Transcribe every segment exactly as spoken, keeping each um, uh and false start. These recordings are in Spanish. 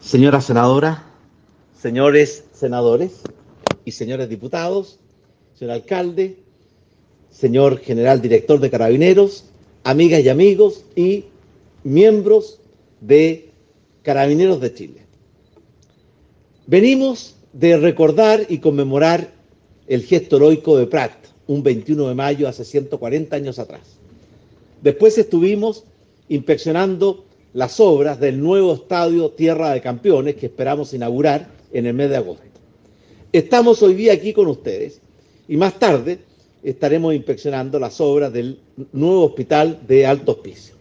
Señora senadora, señores senadores y señores diputados, señor alcalde, señor general director de Carabineros, amigas y amigos y miembros de Carabineros de Chile. Venimos de recordar y conmemorar el gesto heroico de Prat, un veintiuno de mayo hace ciento cuarenta años atrás. Después estuvimos inspeccionando las obras del nuevo estadio Tierra de Campeones que esperamos inaugurar en el mes de agosto. Estamos hoy día aquí con ustedes y más tarde estaremos inspeccionando las obras del nuevo hospital de Alto Hospicio.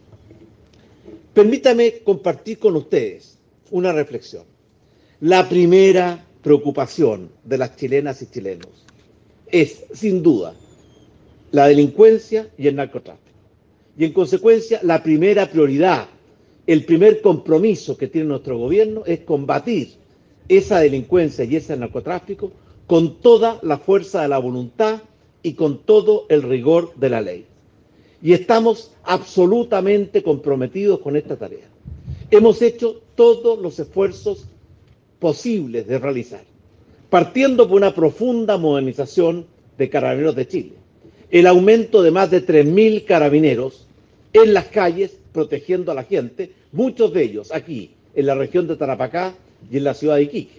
Permítame compartir con ustedes una reflexión. La primera preocupación de las chilenas y chilenos es, sin duda, la delincuencia y el narcotráfico. Y en consecuencia, la primera prioridad, el primer compromiso que tiene nuestro gobierno es combatir esa delincuencia y ese narcotráfico con toda la fuerza de la voluntad y con todo el rigor de la ley. Y estamos absolutamente comprometidos con esta tarea. Hemos hecho todos los esfuerzos posibles de realizar, partiendo por una profunda modernización de Carabineros de Chile, el aumento de más de tres mil carabineros en las calles protegiendo a la gente, muchos de ellos aquí en la región de Tarapacá y en la ciudad de Iquique.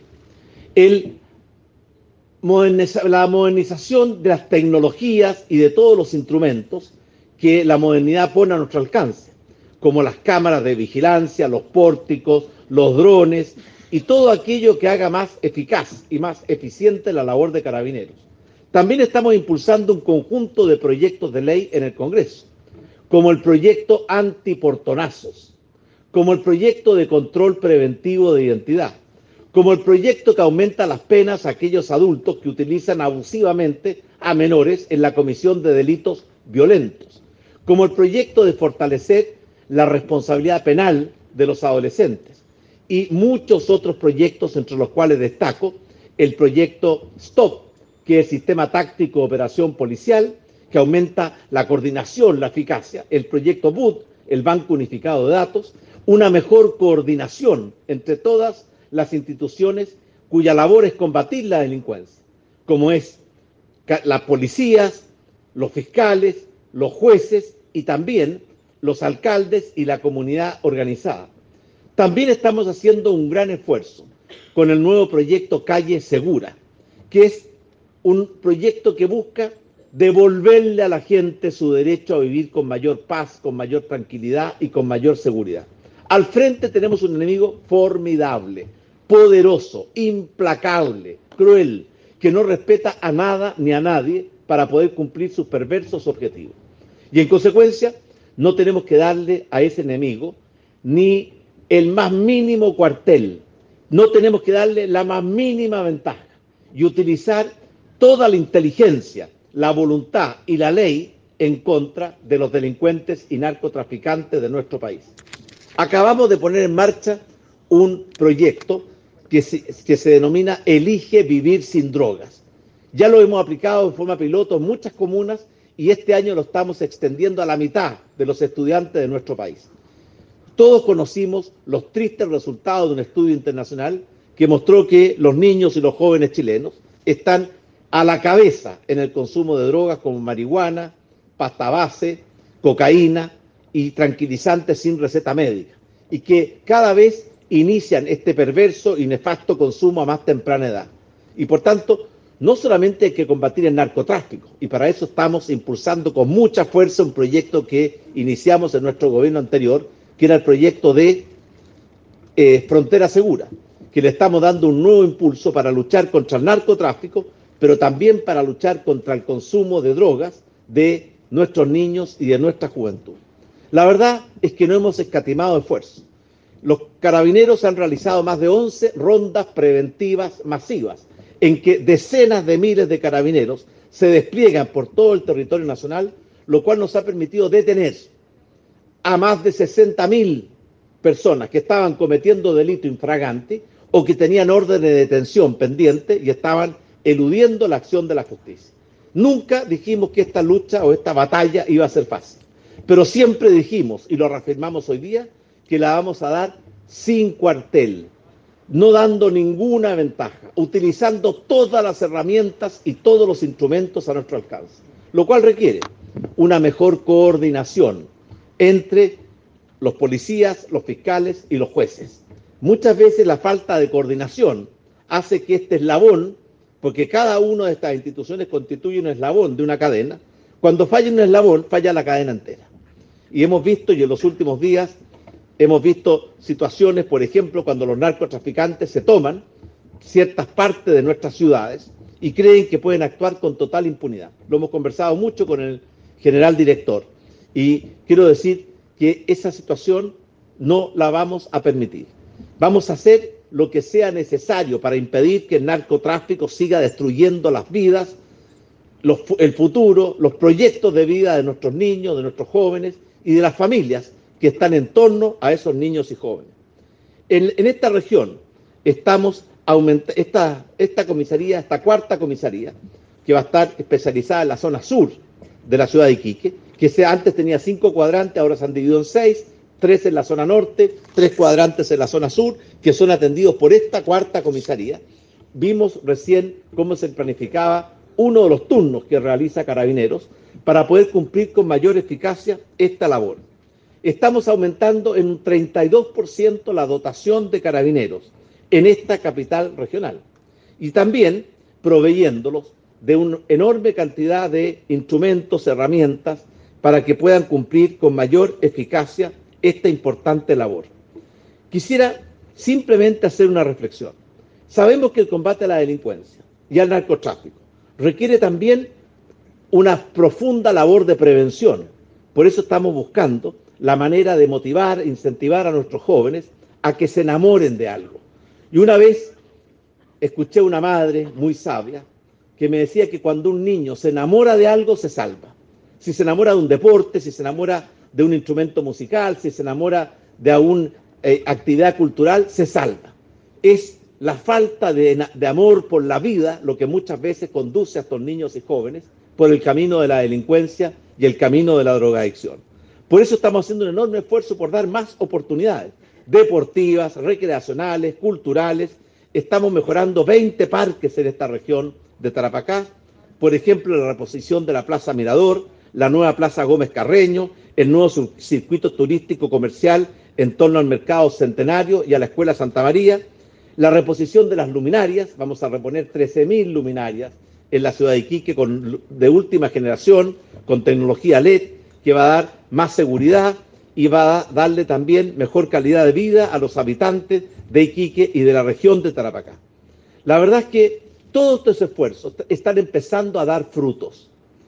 El moderniza, la modernización de las tecnologías y de todos los instrumentos que la modernidad pone a nuestro alcance, como las cámaras de vigilancia, los pórticos, los drones y todo aquello que haga más eficaz y más eficiente la labor de Carabineros. También estamos impulsando un conjunto de proyectos de ley en el Congreso, como el proyecto antiportonazos, como el proyecto de control preventivo de identidad, como el proyecto que aumenta las penas a aquellos adultos que utilizan abusivamente a menores en la comisión de delitos violentos, como el proyecto de fortalecer la responsabilidad penal de los adolescentes y muchos otros proyectos, entre los cuales destaco el proyecto STOP, que es el Sistema Táctico de Operación Policial, que aumenta la coordinación, la eficacia, el proyecto B U D, el Banco Unificado de Datos, una mejor coordinación entre todas las instituciones cuya labor es combatir la delincuencia, como es las policías, los fiscales, los jueces y también los alcaldes y la comunidad organizada. También estamos haciendo un gran esfuerzo con el nuevo proyecto Calle Segura, que es un proyecto que busca devolverle a la gente su derecho a vivir con mayor paz, con mayor tranquilidad y con mayor seguridad. Al frente tenemos un enemigo formidable, poderoso, implacable, cruel, que no respeta a nada ni a nadie para poder cumplir sus perversos objetivos. Y en consecuencia, no tenemos que darle a ese enemigo ni el más mínimo cuartel, no tenemos que darle la más mínima ventaja y utilizar toda la inteligencia, la voluntad y la ley en contra de los delincuentes y narcotraficantes de nuestro país. Acabamos de poner en marcha un proyecto que se, que se denomina Elige Vivir Sin Drogas. Ya lo hemos aplicado en forma piloto en muchas comunas y este año lo estamos extendiendo a la mitad de los estudiantes de nuestro país. Todos conocimos los tristes resultados de un estudio internacional que mostró que los niños y los jóvenes chilenos están a la cabeza en el consumo de drogas como marihuana, pasta base, cocaína y tranquilizantes sin receta médica, y que cada vez inician este perverso y nefasto consumo a más temprana edad. Y por tanto, no solamente hay que combatir el narcotráfico, y para eso estamos impulsando con mucha fuerza un proyecto que iniciamos en nuestro gobierno anterior, que era el proyecto de eh, Frontera Segura, que le estamos dando un nuevo impulso para luchar contra el narcotráfico, pero también para luchar contra el consumo de drogas de nuestros niños y de nuestra juventud. La verdad es que no hemos escatimado esfuerzos. Los carabineros han realizado más de once rondas preventivas masivas, en que decenas de miles de carabineros se despliegan por todo el territorio nacional, lo cual nos ha permitido detener a más de sesenta mil personas que estaban cometiendo delito infragante o que tenían órdenes de detención pendiente y estaban eludiendo la acción de la justicia. Nunca dijimos que esta lucha o esta batalla iba a ser fácil, pero siempre dijimos, y lo reafirmamos hoy día, que la vamos a dar sin cuartel, no dando ninguna ventaja, utilizando todas las herramientas y todos los instrumentos a nuestro alcance, lo cual requiere una mejor coordinación entre los policías, los fiscales y los jueces. Muchas veces la falta de coordinación hace que este eslabón, porque cada una de estas instituciones constituye un eslabón de una cadena, cuando falla un eslabón, falla la cadena entera. Y hemos visto, y en los últimos días, hemos visto situaciones, por ejemplo, cuando los narcotraficantes se toman ciertas partes de nuestras ciudades y creen que pueden actuar con total impunidad. Lo hemos conversado mucho con el general director y quiero decir que esa situación no la vamos a permitir. Vamos a hacer lo que sea necesario para impedir que el narcotráfico siga destruyendo las vidas, los, el futuro, los proyectos de vida de nuestros niños, de nuestros jóvenes y de las familias que están en torno a esos niños y jóvenes. En, en esta región estamos aumentando, esta, esta comisaría, esta cuarta comisaría, que va a estar especializada en la zona sur de la ciudad de Iquique, que se, antes tenía cinco cuadrantes, ahora se han dividido en seis, tres en la zona norte, tres cuadrantes en la zona sur, que son atendidos por esta cuarta comisaría. Vimos recién cómo se planificaba uno de los turnos que realiza Carabineros para poder cumplir con mayor eficacia esta labor. Estamos aumentando en un treinta y dos por ciento la dotación de Carabineros en esta capital regional y también proveyéndolos de una enorme cantidad de instrumentos, herramientas, para que puedan cumplir con mayor eficacia esta importante labor. Quisiera simplemente hacer una reflexión. Sabemos que el combate a la delincuencia y al narcotráfico requiere también una profunda labor de prevención. Por eso estamos buscando la manera de motivar, incentivar a nuestros jóvenes a que se enamoren de algo. Y una vez escuché a una madre muy sabia que me decía que cuando un niño se enamora de algo, se salva. Si se enamora de un deporte, si se enamora de un instrumento musical, si se enamora de alguna eh, actividad cultural, se salva. Es la falta de, de amor por la vida lo que muchas veces conduce a estos niños y jóvenes por el camino de la delincuencia y el camino de la drogadicción. Por eso estamos haciendo un enorme esfuerzo por dar más oportunidades deportivas, recreacionales, culturales. Estamos mejorando veinte parques en esta región de Tarapacá. Por ejemplo, la reposición de la Plaza Mirador, la nueva Plaza Gómez Carreño, el nuevo circuito turístico comercial en torno al Mercado Centenario y a la Escuela Santa María, la reposición de las luminarias. Vamos a reponer trece mil luminarias en la ciudad de Iquique con, de última generación, con tecnología L E D, que va a dar más seguridad y va a darle también mejor calidad de vida a los habitantes de Iquique y de la región de Tarapacá. La verdad es que todos estos esfuerzos están empezando a dar frutos.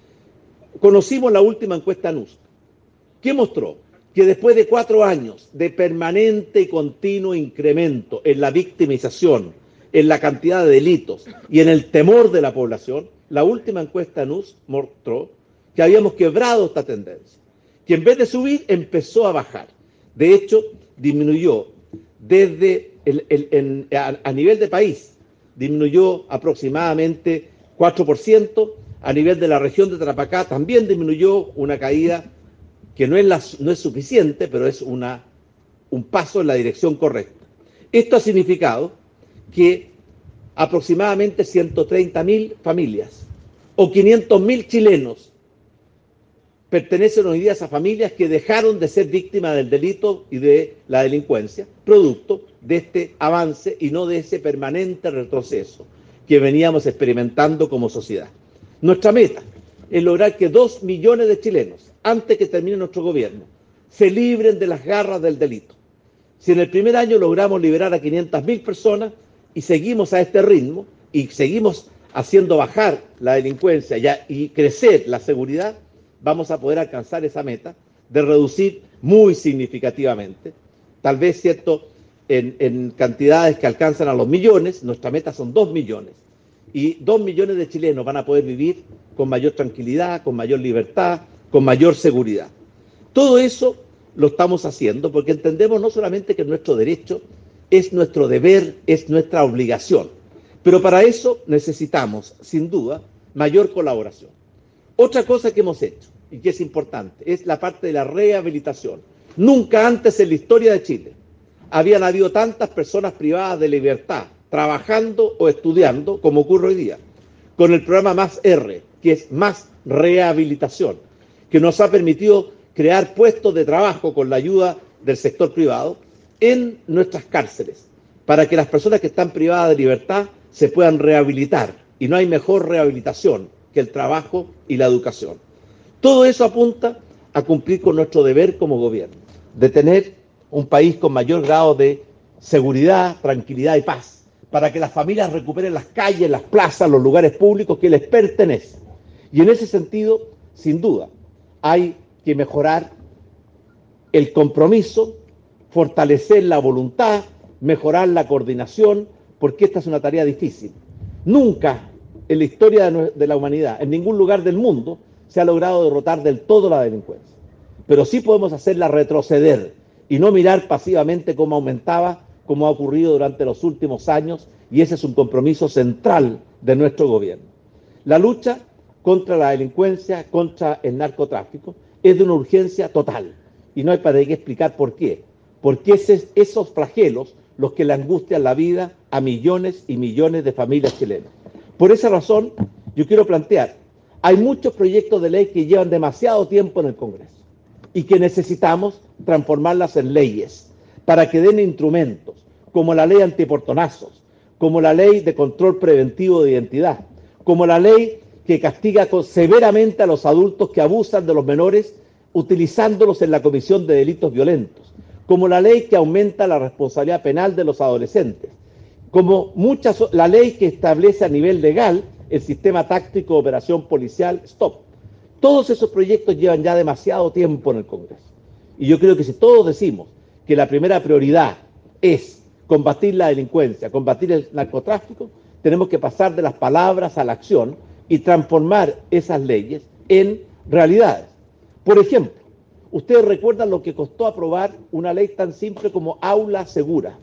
Conocimos la última encuesta N U S, que mostró que después de cuatro años de permanente y continuo incremento en la victimización, en la cantidad de delitos y en el temor de la población, la última encuesta N U S mostró que habíamos quebrado esta tendencia, que en vez de subir empezó a bajar. De hecho, disminuyó desde el, el, el, a, a nivel de país, disminuyó aproximadamente cuatro por ciento, a nivel de la región de Tarapacá también disminuyó, una caída que no es, la, no es suficiente, pero es una, un paso en la dirección correcta. Esto ha significado que aproximadamente ciento treinta mil familias o quinientos mil chilenos pertenecen hoy día a esas familias que dejaron de ser víctimas del delito y de la delincuencia, producto de este avance y no de ese permanente retroceso que veníamos experimentando como sociedad. Nuestra meta es lograr que dos millones de chilenos, antes que termine nuestro gobierno, se libren de las garras del delito. Si en el primer año logramos liberar a quinientas mil personas y seguimos a este ritmo y seguimos haciendo bajar la delincuencia ya, y crecer la seguridad, vamos a poder alcanzar esa meta de reducir muy significativamente, tal vez, cierto, en, en cantidades que alcanzan a los millones. Nuestra meta son dos millones. Y dos millones de chilenos van a poder vivir con mayor tranquilidad, con mayor libertad, con mayor seguridad. Todo eso lo estamos haciendo porque entendemos no solamente que nuestro derecho es nuestro deber, es nuestra obligación, pero para eso necesitamos, sin duda, mayor colaboración. Otra cosa que hemos hecho y que es importante es la parte de la rehabilitación. Nunca antes en la historia de Chile habían habido tantas personas privadas de libertad, trabajando o estudiando, como ocurre hoy día, con el programa Más R, que es Más Rehabilitación, que nos ha permitido crear puestos de trabajo con la ayuda del sector privado en nuestras cárceles, para que las personas que están privadas de libertad se puedan rehabilitar. Y no hay mejor rehabilitación que el trabajo y la educación. Todo eso apunta a cumplir con nuestro deber como gobierno, de tener un país con mayor grado de seguridad, tranquilidad y paz, para que las familias recuperen las calles, las plazas, los lugares públicos que les pertenecen. Y en ese sentido, sin duda, hay que mejorar el compromiso, fortalecer la voluntad, mejorar la coordinación, porque esta es una tarea difícil. Nunca en la historia de la humanidad, en ningún lugar del mundo, se ha logrado derrotar del todo la delincuencia. Pero sí podemos hacerla retroceder y no mirar pasivamente cómo aumentaba, como ha ocurrido durante los últimos años, y ese es un compromiso central de nuestro gobierno. La lucha contra la delincuencia, contra el narcotráfico, es de una urgencia total, y no hay para qué explicar por qué. Porque es esos flagelos los que le angustian la vida a millones y millones de familias chilenas. Por esa razón, yo quiero plantear, hay muchos proyectos de ley que llevan demasiado tiempo en el Congreso y que necesitamos transformarlas en leyes para que den instrumentos, como la ley antiportonazos, como la ley de control preventivo de identidad, como la ley que castiga severamente a los adultos que abusan de los menores utilizándolos en la comisión de delitos violentos, como la ley que aumenta la responsabilidad penal de los adolescentes, como muchas, la ley que establece a nivel legal el sistema táctico de operación policial STOP. Todos esos proyectos llevan ya demasiado tiempo en el Congreso. Y yo creo que si todos decimos que la primera prioridad es combatir la delincuencia, combatir el narcotráfico, tenemos que pasar de las palabras a la acción y transformar esas leyes en realidades. Por ejemplo, ustedes recuerdan lo que costó aprobar una ley tan simple como aula segura.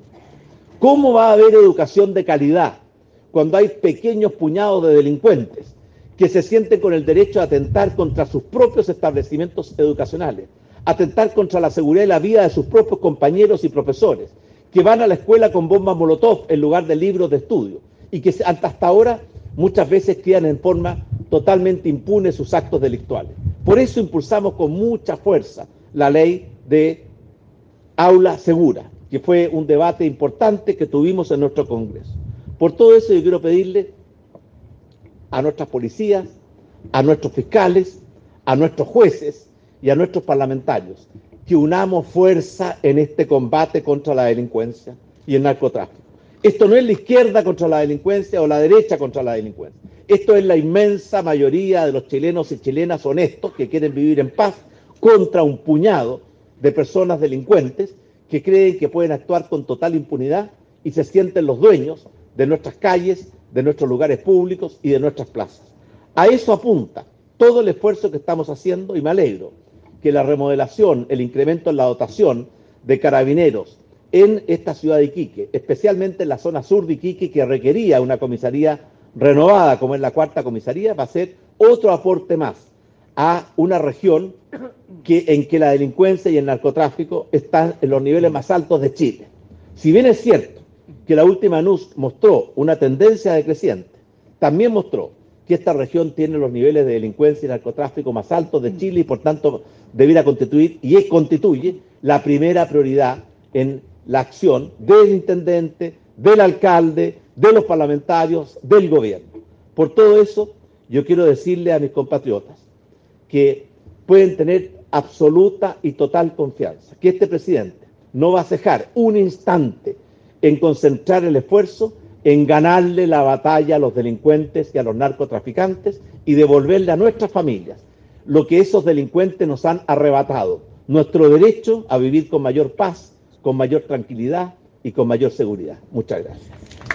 ¿Cómo va a haber educación de calidad cuando hay pequeños puñados de delincuentes que se sienten con el derecho a atentar contra sus propios establecimientos educacionales, atentar contra la seguridad y la vida de sus propios compañeros y profesores, que van a la escuela con bombas molotov en lugar de libros de estudio y que hasta ahora muchas veces quedan en forma totalmente impune sus actos delictuales? Por eso impulsamos con mucha fuerza la ley de aula segura, que fue un debate importante que tuvimos en nuestro Congreso. Por todo eso yo quiero pedirle a nuestras policías, a nuestros fiscales, a nuestros jueces y a nuestros parlamentarios que unamos fuerza en este combate contra la delincuencia y el narcotráfico. Esto no es la izquierda contra la delincuencia o la derecha contra la delincuencia. Esto es la inmensa mayoría de los chilenos y chilenas honestos que quieren vivir en paz contra un puñado de personas delincuentes que creen que pueden actuar con total impunidad y se sienten los dueños de nuestras calles, de nuestros lugares públicos y de nuestras plazas. A eso apunta todo el esfuerzo que estamos haciendo y me alegro que la remodelación, el incremento en la dotación de carabineros en esta ciudad de Iquique, especialmente en la zona sur de Iquique, que requería una comisaría renovada como es la cuarta comisaría, va a ser otro aporte más a una región que, en que la delincuencia y el narcotráfico están en los niveles más altos de Chile. Si bien es cierto que la última N U S mostró una tendencia decreciente, también mostró que esta región tiene los niveles de delincuencia y narcotráfico más altos de Chile y por tanto debiera constituir y es, constituye la primera prioridad en la acción del intendente, del alcalde, de los parlamentarios, del gobierno. Por todo eso, yo quiero decirle a mis compatriotas que pueden tener absoluta y total confianza, que este presidente no va a cejar un instante en concentrar el esfuerzo en ganarle la batalla a los delincuentes y a los narcotraficantes y devolverle a nuestras familias lo que esos delincuentes nos han arrebatado, nuestro derecho a vivir con mayor paz, con mayor tranquilidad y con mayor seguridad. Muchas gracias.